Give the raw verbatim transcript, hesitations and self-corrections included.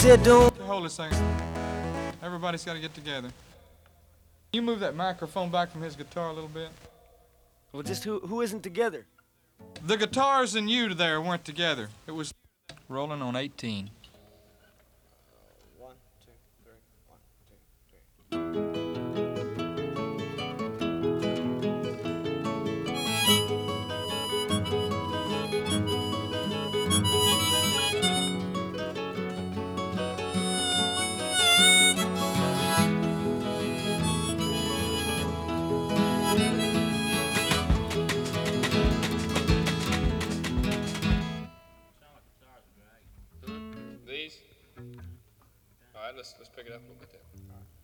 said don't. Hold a second. Everybody's got to get together. Can you move that microphone back from his guitar a little bit? Well, just who who isn't together? The guitars and you there weren't together. It was rolling on eighteen. One, two, three, one, two, three. These? All right, let's let's pick it up a little bit there. All right.